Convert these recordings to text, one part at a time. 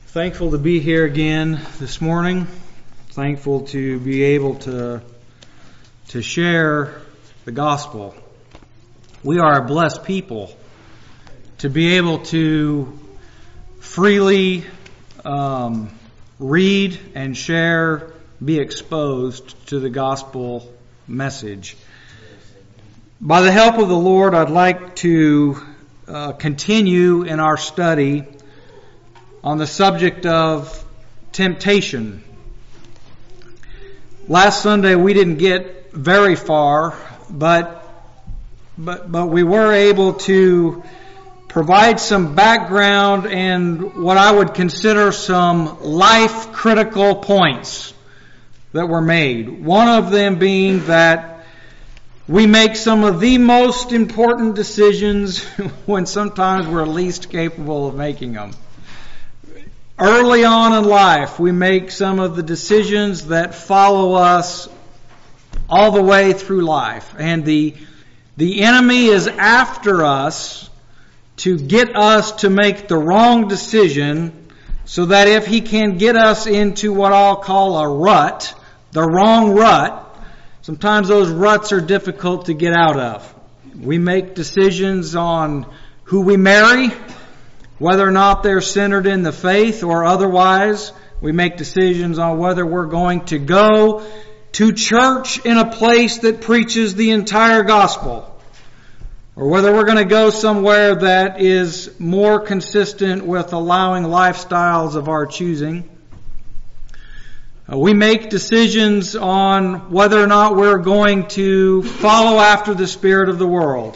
Thankful to be here again this morning. Thankful to be able to share the gospel. We are a blessed people to be able to freely read and share, be exposed to the gospel message. By the help of the Lord, I'd like to continue in our study on the subject of temptation. Last Sunday we didn't get very far, but we were able to provide some background and what I would consider some life critical points that were made. One of them being that we make some of the most important decisions when sometimes we're least capable of making them. Early on in life, we make some of the decisions that follow us all the way through life. And the enemy is after us to get us to make the wrong decision so that if he can get us into what I'll call a rut, the wrong rut, sometimes those ruts are difficult to get out of. We make decisions on who we marry, whether or not they're centered in the faith or otherwise. We make decisions on whether we're going to go to church in a place that preaches the entire gospel, or whether we're going to go somewhere that is more consistent with allowing lifestyles of our choosing. We make decisions on whether or not we're going to follow after the spirit of the world,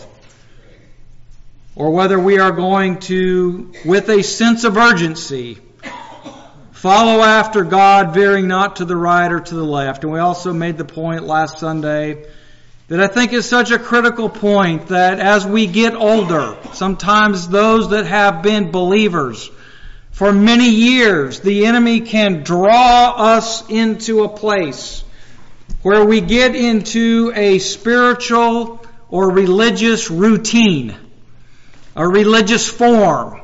or whether we are going to, with a sense of urgency, follow after God, veering not to the right or to the left. And we also made the point last Sunday that I think is such a critical point, that as we get older, sometimes those that have been believers for many years, the enemy can draw us into a place where we get into a spiritual or religious routine, a religious form,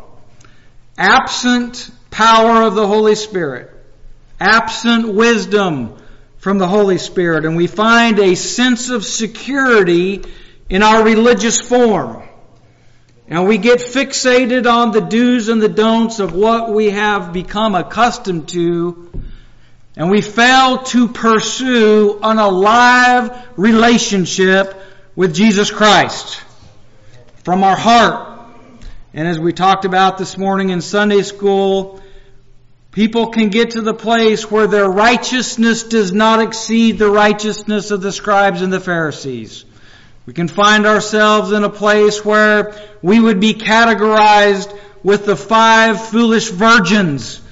absent power of the Holy Spirit, absent wisdom from the Holy Spirit, and we find a sense of security in our religious form. And we get fixated on the do's and the don'ts of what we have become accustomed to, and we fail to pursue an alive relationship with Jesus Christ from our heart. And as we talked about this morning in Sunday school, people can get to the place where their righteousness does not exceed the righteousness of the scribes and the Pharisees. We can find ourselves in a place where we would be categorized with the 5 foolish virgins,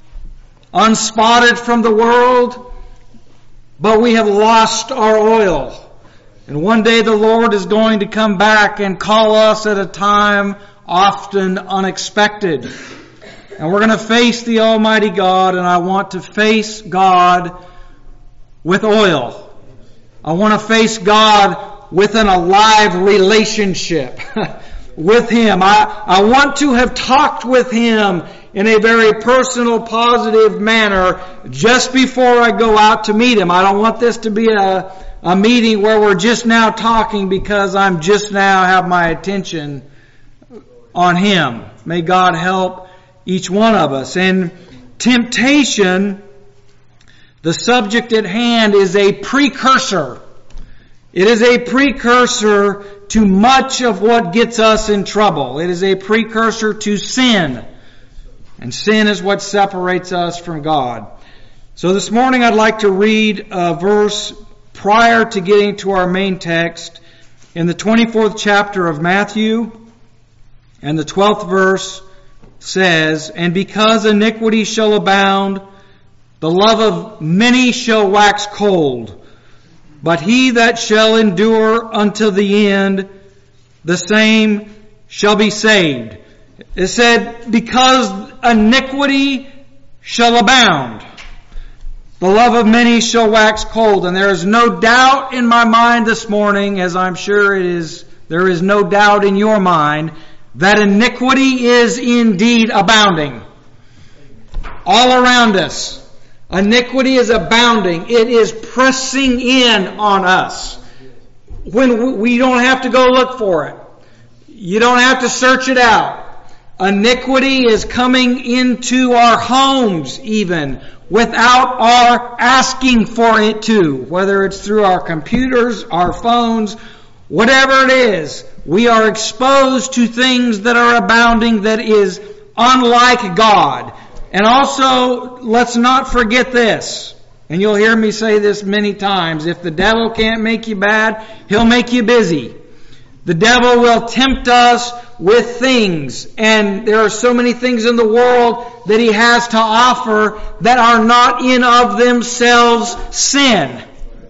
unspotted from the world, but we have lost our oil. And one day the Lord is going to come back and call us at a time often unexpected. And we're going to face the Almighty God, and I want to face God with oil. I want to face God with an alive relationship with Him. I want to have talked with Him in a very personal, positive manner just before I go out to meet Him. I don't want this to be a meeting where we're just now talking because I'm just now have my attention on Him. May God help each one of us. And temptation, the subject at hand, is a precursor. It is a precursor to much of what gets us in trouble. It is a precursor to sin. And sin is what separates us from God. So this morning I'd like to read a verse prior to getting to our main text in the 24th chapter of Matthew. And the 12th verse says, "And because iniquity shall abound, the love of many shall wax cold. But he that shall endure unto the end, the same shall be saved." It said, because iniquity shall abound, the love of many shall wax cold. And there is no doubt in my mind this morning, as I'm sure there is no doubt in your mind, that iniquity is indeed abounding. all around us. Iniquity is abounding. It is pressing in on us. When we don't have to go look for it. You don't have to search it out. Iniquity is coming into our homes even without our asking for it to. Whether it's through our computers, our phones, whatever it is, we are exposed to things that are abounding that is unlike God. And also, let's not forget this. And you'll hear me say this many times. If the devil can't make you bad, he'll make you busy. The devil will tempt us with things. And there are so many things in the world that he has to offer that are not in of themselves sin.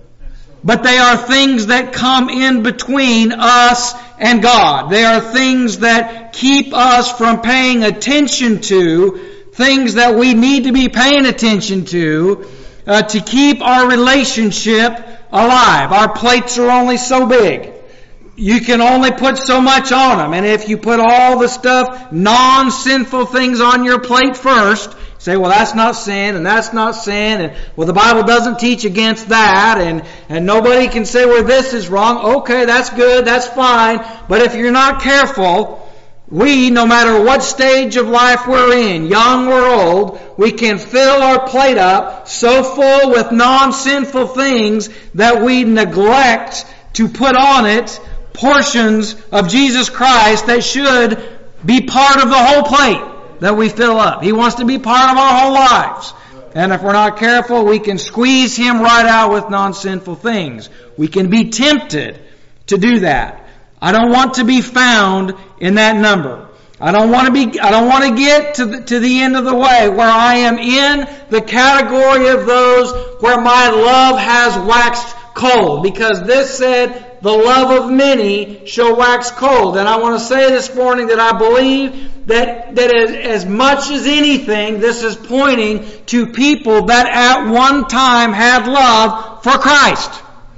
But they are things that come in between us and God. They are things that keep us from paying attention to, things that we need to be paying attention to keep our relationship alive. Our plates are only so big. You can only put so much on them. And if you put all the stuff, non-sinful things on your plate first, say, well, that's not sin, and that's not sin, and well, the Bible doesn't teach against that, and nobody can say, well, this is wrong. Okay, that's good, that's fine. But if you're not careful, we, no matter what stage of life we're in, young or old, we can fill our plate up so full with non-sinful things that we neglect to put on it portions of Jesus Christ that should be part of the whole plate that we fill up. He wants to be part of our whole lives. And if we're not careful, we can squeeze Him right out with non-sinful things. We can be tempted to do that. I don't want to be found in that number. I don't want to get to the end of the way where I am in the category of those where my love has waxed cold. Because this said, the love of many shall wax cold. And I want to say this morning that I believe that as much as anything, this is pointing to people that at one time had love for Christ.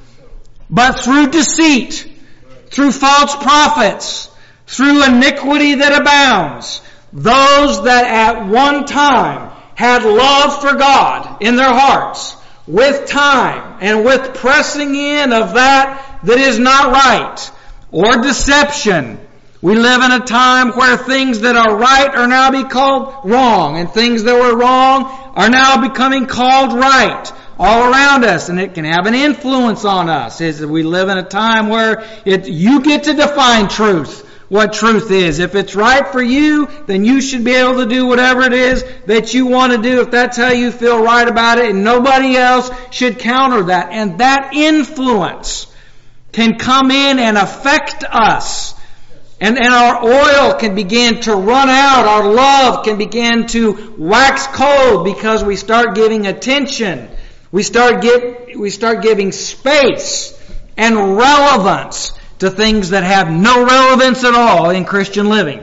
But through deceit, through false prophets, through iniquity that abounds, those that at one time had love for God in their hearts, with time and with pressing in of that is not right, or deception. We live in a time where things that are right are now being called wrong, and things that were wrong are now becoming called right all around us, and it can have an influence on us. We live in a time where you get to define truth, what truth is. If it's right for you, then you should be able to do whatever it is that you want to do if that's how you feel right about it, and nobody else should counter that. And that influence can come in and affect us. And our oil can begin to run out. Our love can begin to wax cold because we start giving attention. We start giving space and relevance to things that have no relevance at all in Christian living.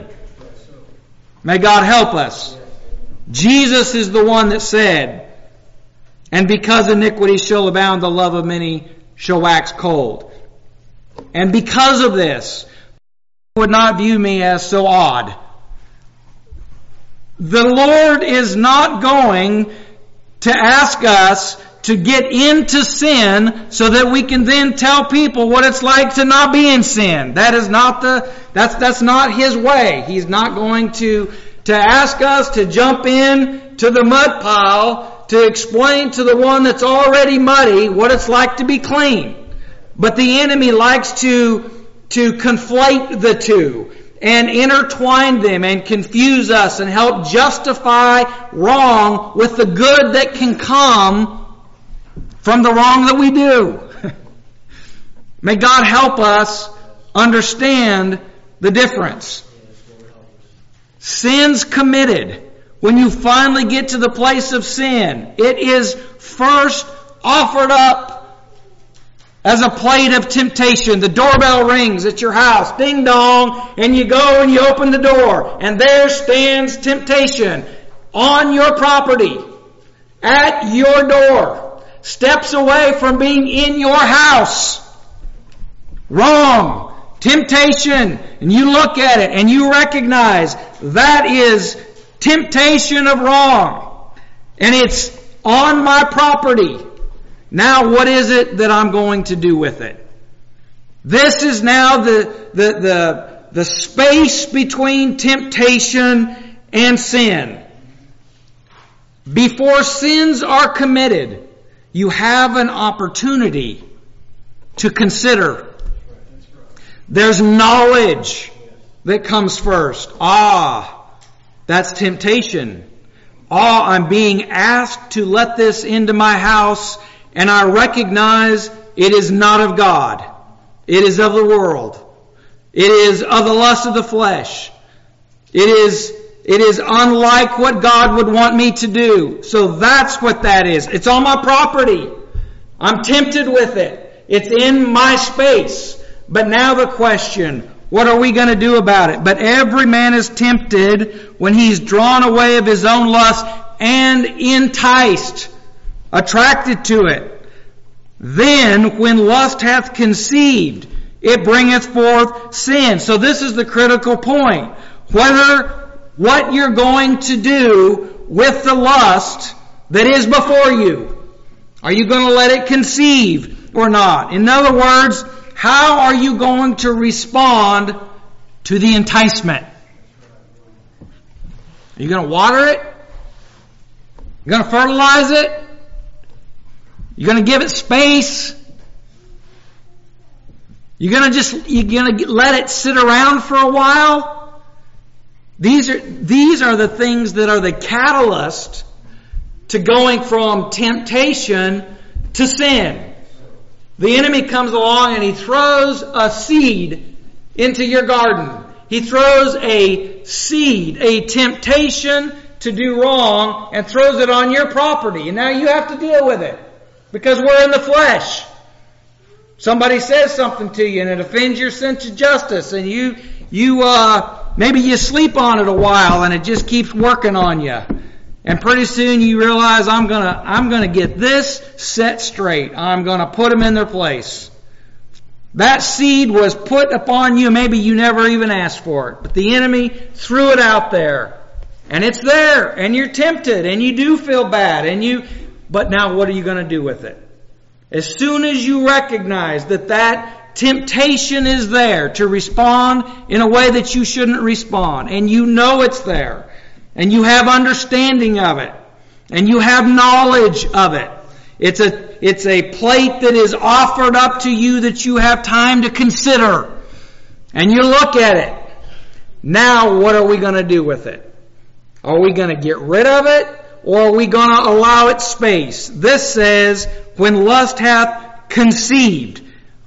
May God help us. Jesus is the one that said, and because iniquity shall abound, the love of many shall wax cold. And because of this, you would not view me as so odd. The Lord is not going to ask us to get into sin so that we can then tell people what it's like to not be in sin. That's not His way. He's not going to ask us to jump in to the mud pile to explain to the one that's already muddy what it's like to be clean. But the enemy likes to conflate the two and intertwine them and confuse us and help justify wrong with the good that can come from the wrong that we do. May God help us understand the difference. Sin's committed. When you finally get to the place of sin, it is first offered up as a plate of temptation. The doorbell rings at your house, ding dong, and you go and you open the door, and there stands temptation on your property, at your door, steps away from being in your house. Wrong. Temptation. And you look at it and you recognize that is temptation of wrong. and it's on my property. Now what is it that I'm going to do with it? This is now the space between temptation and sin. Before sins are committed, you have an opportunity to consider. There's knowledge that comes first. That's temptation. I'm being asked to let this into my house, and I recognize it is not of God. It is of the world. It is of the lust of the flesh. It is unlike what God would want me to do. So that's what that is. It's on my property. I'm tempted with it. It's in my space. But now the question, what are we going to do about it? But every man is tempted when he's drawn away of his own lust and enticed, attracted to it. Then, when lust hath conceived, it bringeth forth sin. So this is the critical point. What you're going to do with the lust that is before you. Are you going to let it conceive or not? In other words, how are you going to respond to the enticement? Are you going to water it? You're going to fertilize it? You're going to give it space? You're going to let it sit around for a while? These are the things that are the catalyst to going from temptation to sin. The enemy comes along and he throws a seed into your garden. He throws a seed, a temptation to do wrong, and throws it on your property. And now you have to deal with it. Because we're in the flesh. Somebody says something to you and it offends your sense of justice, and maybe you sleep on it a while and it just keeps working on you. And pretty soon you realize, I'm gonna get this set straight. I'm gonna put them in their place. That seed was put upon you. Maybe you never even asked for it, but the enemy threw it out there, and it's there, and you're tempted, and you do feel bad, but now what are you going to do with it? As soon as you recognize that temptation is there to respond in a way that you shouldn't respond, and you know it's there, and you have understanding of it, and you have knowledge of it, it's a plate that is offered up to you that you have time to consider, and you look at it. Now what are we going to do with it? Are we going to get rid of it? Or are we going to allow it space? This says, when lust hath conceived.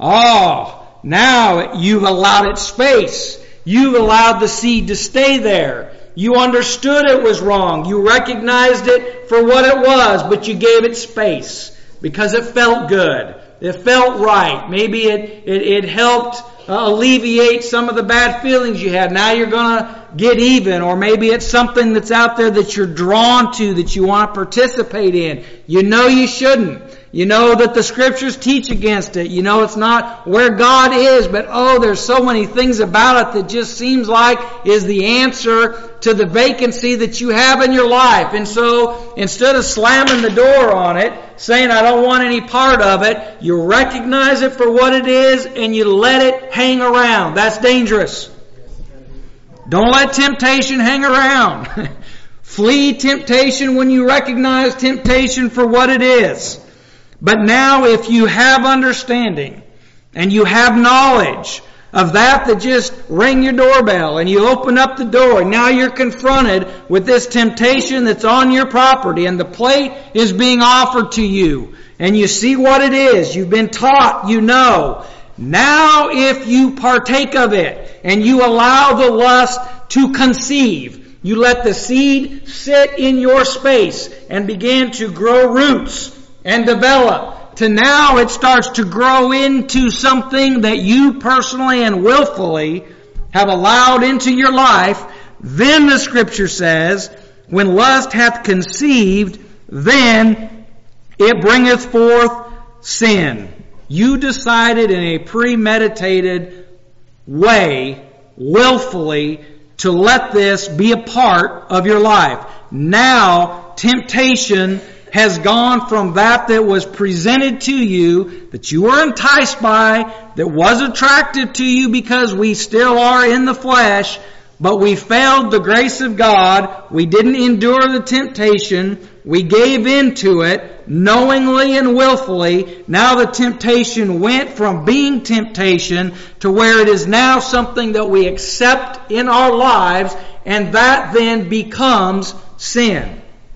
Now you've allowed it space. You've allowed the seed to stay there. You understood it was wrong. You recognized it for what it was, but you gave it space because it felt good. It felt right. Maybe it helped alleviate some of the bad feelings you had. Now you're going to get even, or maybe it's something that's out there that you're drawn to, that you want to participate in. You know you shouldn't. You know that the Scriptures teach against it. You know it's not where God is, but there's so many things about it that just seems like is the answer to the vacancy that you have in your life. And so, instead of slamming the door on it, saying I don't want any part of it, you recognize it for what it is and you let it hang around. That's dangerous. Don't let temptation hang around. Flee temptation when you recognize temptation for what it is. But now if you have understanding and you have knowledge of that just rang your doorbell and you open up the door and now you're confronted with this temptation that's on your property and the plate is being offered to you and you see what it is. You've been taught, you know. Now if you partake of it and you allow the lust to conceive, you let the seed sit in your space and begin to grow roots and develop, to now it starts to grow into something that you personally and willfully have allowed into your life. Then the Scripture says, when lust hath conceived, then it bringeth forth sin. You decided in a premeditated way, willfully, to let this be a part of your life. Now, temptation has gone from that was presented to you, that you were enticed by, that was attractive to you because we still are in the flesh, but we failed the grace of God. We didn't endure the temptation. We gave in to it knowingly and willfully. Now the temptation went from being temptation to where it is now something that we accept in our lives, and that then becomes sin.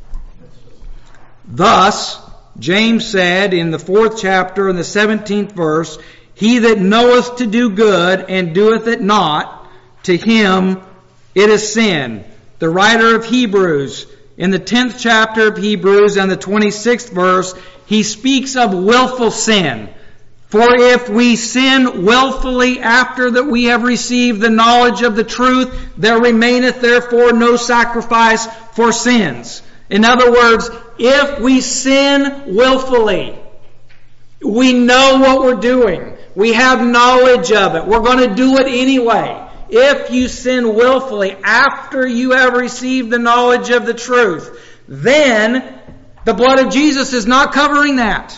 Thus, James said in the 4th chapter in the 17th verse, "He that knoweth to do good and doeth it not, to him it is sin." The writer of Hebrews, in the 10th chapter of Hebrews and the 26th verse, he speaks of willful sin. "For if we sin willfully after that we have received the knowledge of the truth, there remaineth therefore no sacrifice for sins." In other words, if we sin willfully, we know what we're doing. We have knowledge of it. We're going to do it anyway. If you sin willfully after you have received the knowledge of the truth, then the blood of Jesus is not covering that.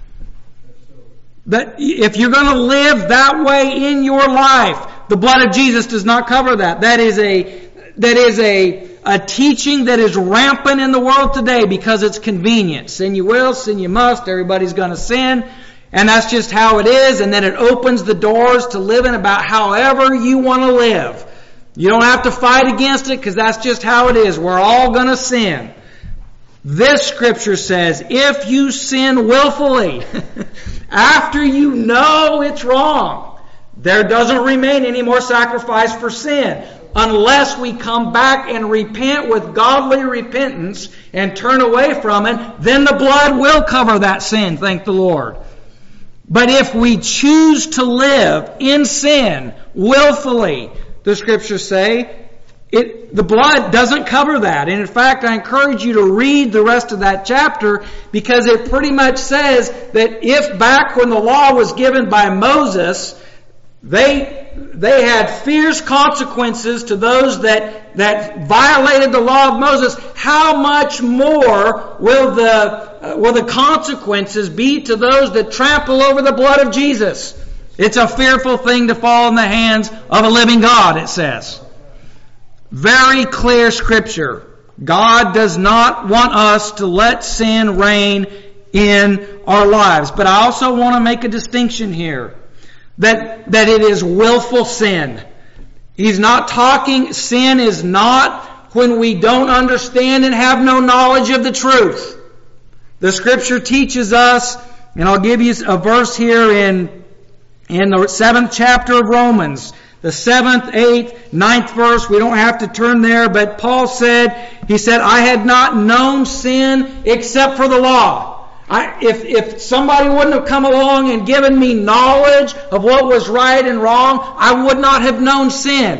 But if you're going to live that way in your life, the blood of Jesus does not cover that. That is a teaching that is rampant in the world today because it's convenient. Sin you will, sin you must, everybody's going to sin. And that's just how it is. And then it opens the doors to living about however you want to live. You don't have to fight against it because that's just how it is. We're all going to sin. This scripture says, if you sin willfully, after you know it's wrong, there doesn't remain any more sacrifice for sin. Unless we come back and repent with godly repentance and turn away from it, then the blood will cover that sin, thank the Lord. But if we choose to live in sin willfully, the scriptures say, the blood doesn't cover that. And in fact, I encourage you to read the rest of that chapter because it pretty much says that if back when the law was given by Moses, they had fierce consequences to those that violated the law of Moses, how much more will the consequences be to those that trample over the blood of Jesus? It's a fearful thing to fall in the hands of a living God, it says. Very clear scripture. God does not want us to let sin reign in our lives. But I also want to make a distinction here. That it is willful sin. He's not talking, sin is not when we don't understand and have no knowledge of the truth. The scripture teaches us, and I'll give you a verse here in the 7th chapter of Romans. The 7th, 8th, 9th verse, we don't have to turn there, but Paul said, he said, "I had not known sin except for the law." If somebody wouldn't have come along and given me knowledge of what was right and wrong, I would not have known sin.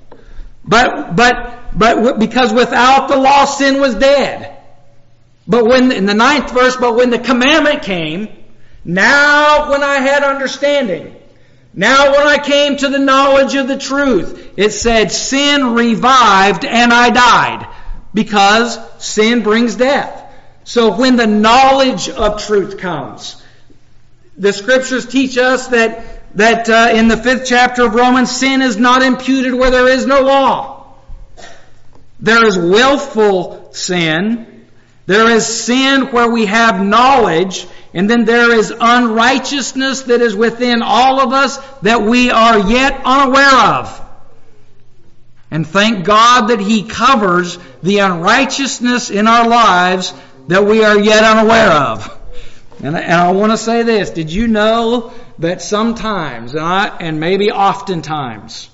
But because without the law, sin was dead. But when, in the 9th verse, but when the commandment came, now when I had understanding, now when I came to the knowledge of the truth, it said, sin revived and I died. Because sin brings death. So when the knowledge of truth comes, the scriptures teach us that in the 5th chapter of Romans, sin is not imputed where there is no law. There is willful sin. There is sin where we have knowledge. And then there is unrighteousness that is within all of us that we are yet unaware of. And thank God that He covers the unrighteousness in our lives that we are yet unaware of. And I want to say this. Did you know that sometimes, and maybe oftentimes,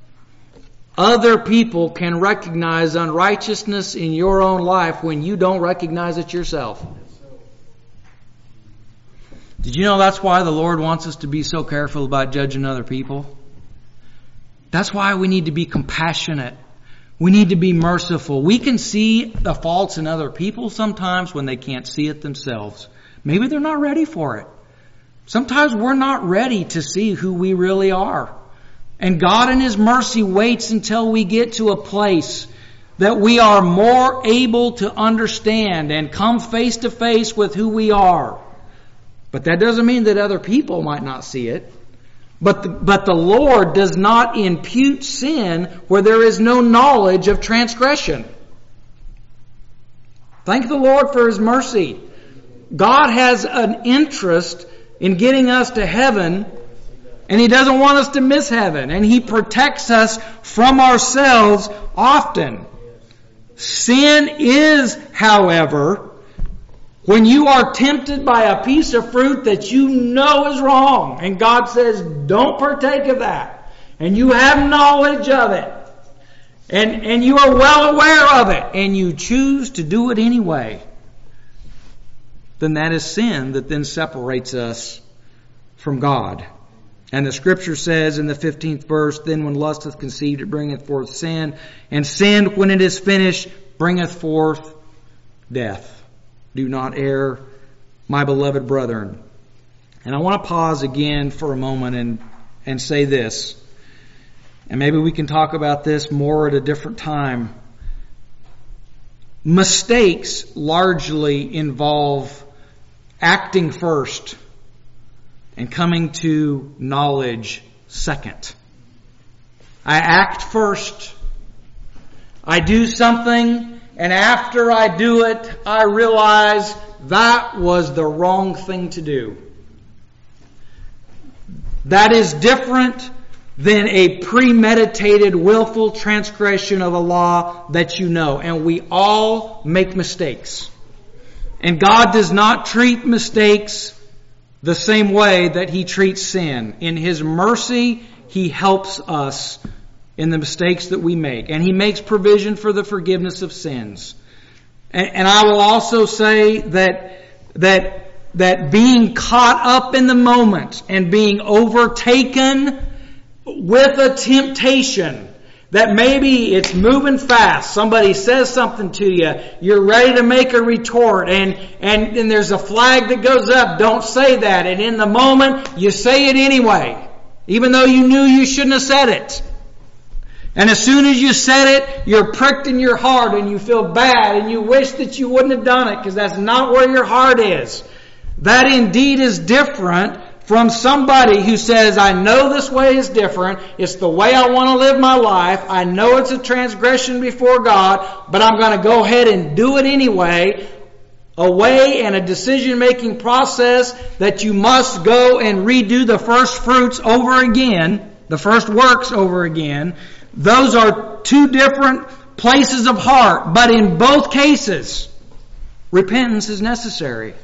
other people can recognize unrighteousness in your own life when you don't recognize it yourself? Did you know that's why the Lord wants us to be so careful about judging other people? That's why we need to be compassionate. We need to be merciful. We can see the faults in other people sometimes when they can't see it themselves. Maybe they're not ready for it. Sometimes we're not ready to see who we really are. And God in His mercy waits until we get to a place that we are more able to understand and come face to face with who we are. But that doesn't mean that other people might not see it. But the Lord does not impute sin where there is no knowledge of transgression. Thank the Lord for His mercy. God has an interest in getting us to heaven, and He doesn't want us to miss heaven. And He protects us from ourselves often. Sin is, however, when you are tempted by a piece of fruit that you know is wrong, and God says, don't partake of that, and you have knowledge of it, and you are well aware of it, and you choose to do it anyway, then that is sin that then separates us from God. And the Scripture says in the 15th verse, then when lust hath conceived, it bringeth forth sin, and sin, when it is finished, bringeth forth death. Do not err, my beloved brethren. And I want to pause again for a moment and say this. And maybe we can talk about this more at a different time. Mistakes largely involve acting first and coming to knowledge second. I act first. I do something, and after I do it, I realize that was the wrong thing to do. That is different than a premeditated, willful transgression of a law that you know. And we all make mistakes. And God does not treat mistakes the same way that He treats sin. In His mercy, He helps us in the mistakes that we make. And He makes provision for the forgiveness of sins. And I will also say that being caught up in the moment and being overtaken with a temptation, that maybe it's moving fast, somebody says something to you, you're ready to make a retort, and there's a flag that goes up, don't say that, and in the moment you say it anyway, even though you knew you shouldn't have said it. And as soon as you said it, you're pricked in your heart and you feel bad and you wish that you wouldn't have done it because that's not where your heart is. That indeed is different from somebody who says, I know this way is different. It's the way I want to live my life. I know it's a transgression before God, but I'm going to go ahead and do it anyway. A way and a decision-making process that you must go and redo the first fruits over again, the first works over again. Those are two different places of heart, but in both cases, repentance is necessary.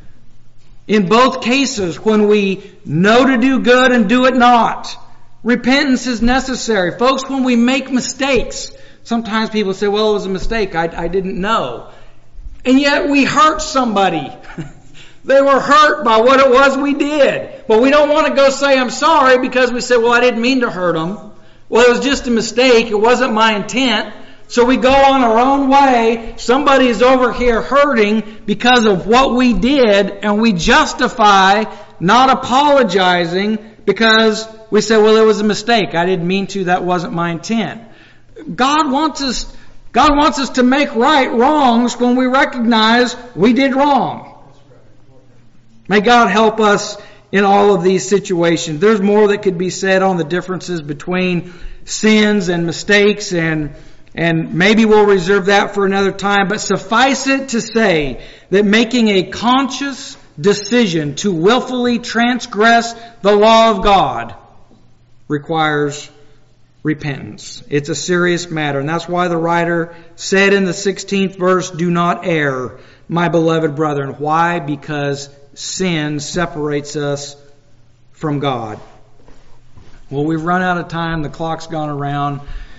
In both cases, when we know to do good and do it not, repentance is necessary. Folks, when we make mistakes, sometimes people say, well, it was a mistake, I didn't know. And yet we hurt somebody. They were hurt by what it was we did. But we don't want to go say, I'm sorry, because we say, well, I didn't mean to hurt them. Well, it was just a mistake. It wasn't my intent. So we go on our own way. Somebody's over here hurting because of what we did, and we justify not apologizing because we say, well, it was a mistake. I didn't mean to. That wasn't my intent. God wants us to make right wrongs when we recognize we did wrong. May God help us in all of these situations. There's more that could be said on the differences between sins and mistakes, and maybe we'll reserve that for another time. But suffice it to say that making a conscious decision to willfully transgress the law of God requires repentance. It's a serious matter. And that's why the writer said in the 16th verse, do not err, my beloved brethren. Why? Because sin separates us from God. Well, we've run out of time. The clock's gone around.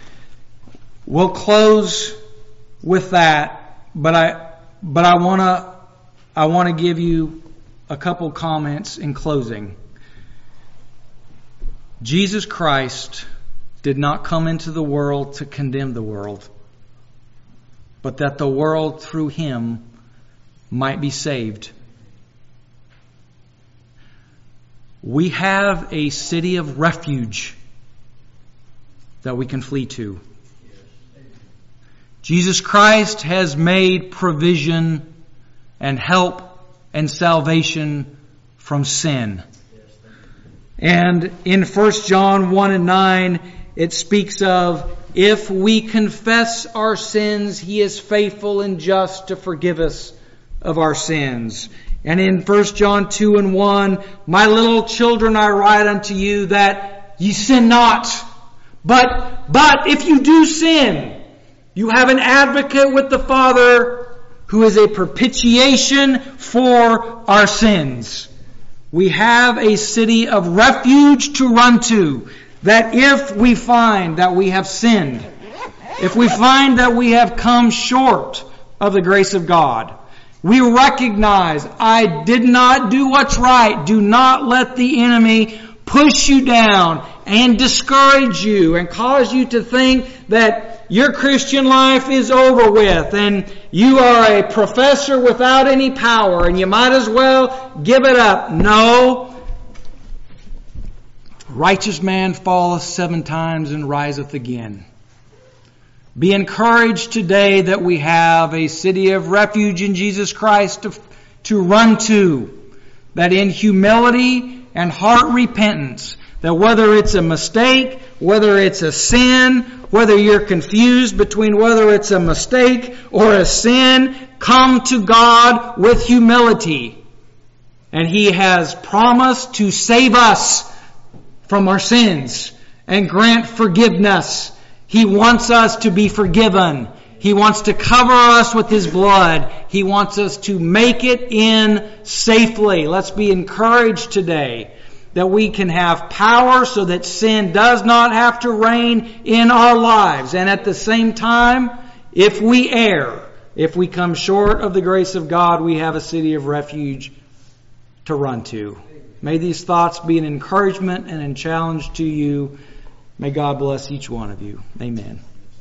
We'll close with that, but I want to give you a couple comments in closing. Jesus Christ did not come into the world to condemn the world, but that the world through Him might be saved. We have a city of refuge that we can flee to. Jesus Christ has made provision and help and salvation from sin. And in 1 John 1 and 9, it speaks of, if we confess our sins, He is faithful and just to forgive us of our sins. And in 1 John 2 and 1, my little children, I write unto you that ye sin not. But if you do sin, you have an advocate with the Father who is a propitiation for our sins. We have a city of refuge to run to, that if we find that we have sinned, if we find that we have come short of the grace of God, we recognize, I did not do what's right. Do not let the enemy push you down and discourage you and cause you to think that your Christian life is over with and you are a professor without any power and you might as well give it up. No. Righteous man falleth 7 times and riseth again. Be encouraged today that we have a city of refuge in Jesus Christ to run to. That in humility and heart repentance, that whether it's a mistake, whether it's a sin, whether you're confused between whether it's a mistake or a sin, come to God with humility. And He has promised to save us from our sins and grant forgiveness. He wants us to be forgiven. He wants to cover us with His blood. He wants us to make it in safely. Let's be encouraged today that we can have power so that sin does not have to reign in our lives. And at the same time, if we err, if we come short of the grace of God, we have a city of refuge to run to. May these thoughts be an encouragement and a challenge to you. May God bless each one of you. Amen.